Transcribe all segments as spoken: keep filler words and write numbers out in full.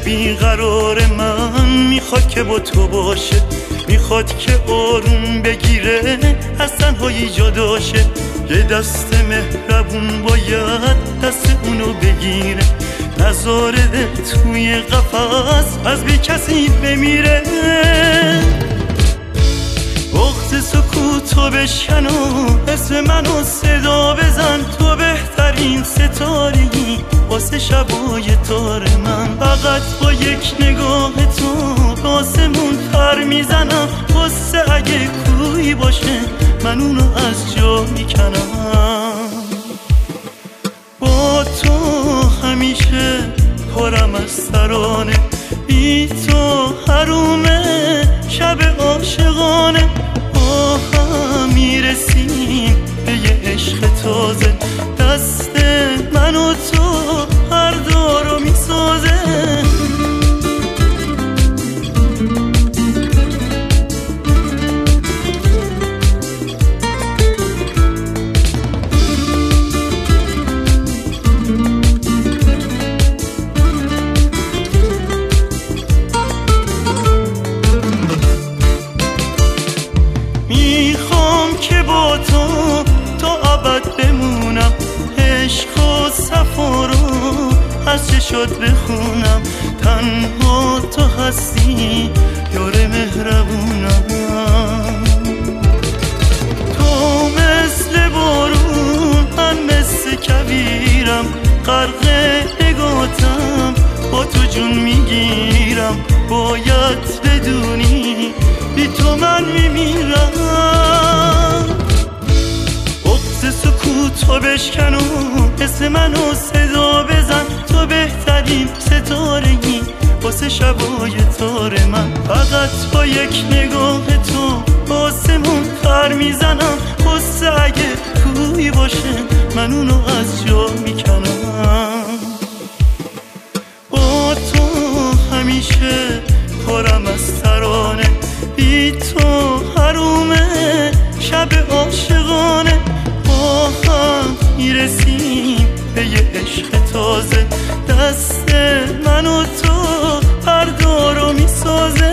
بیقرار من میخواد که با تو باشه، میخواد که آروم بگیره از تنهایی جداشه. یه دست مهربون باید دست اونو بگیره، نذاره توی قفس از بی کسی بمیره. بغض سکوتو بشکن و اسم منو صدا بزن، تو بهترین ستاره‌ای واسه شبای تار من. فقط با یک نگاه تو به آسمون پر میزنم، واسه اگه کوی باشه من اونو از جا میکنم. با تو همیشه پرم از ترانه، بی تو حرومه شب عاشقانه. با هم میرسیم به یه عشق تازه، دست من و تو هر دارو میسازه. میخوام که با تو تا ابد بمونم، عشق و صفا رو از چشات بخونم. تنها تو هستی یار مهربونم، تو مثل بارون من مثل کویرم. غرق نگاتم با تو جون میگیرم، باید بدونی بی تو من میمیرم. بغض سکوتو بشکن و اسم منو صدا بزن، تو بهترین ستاره‌ای واسه شبای تار من. فقط با یک نگاه تو آسمون پر میزنم، واسه اگه کوی باشه من اونو از جا میکنم. با تو همیشه پرم از ترانه، بی تو حرومه شب عاشقانه. با هم میرسیم به یه عشق تازه، دست من و تو هر دارو میسازه.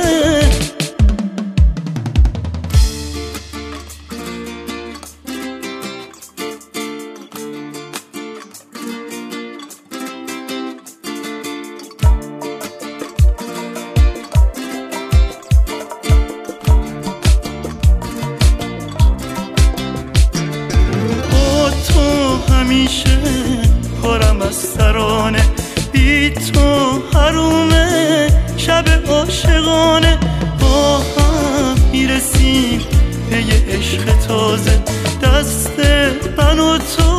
همیشه پرم از ترانه، بی تو حرومه شب عاشقانه. با هم میرسیم به یه عشق تازه، دست من و تو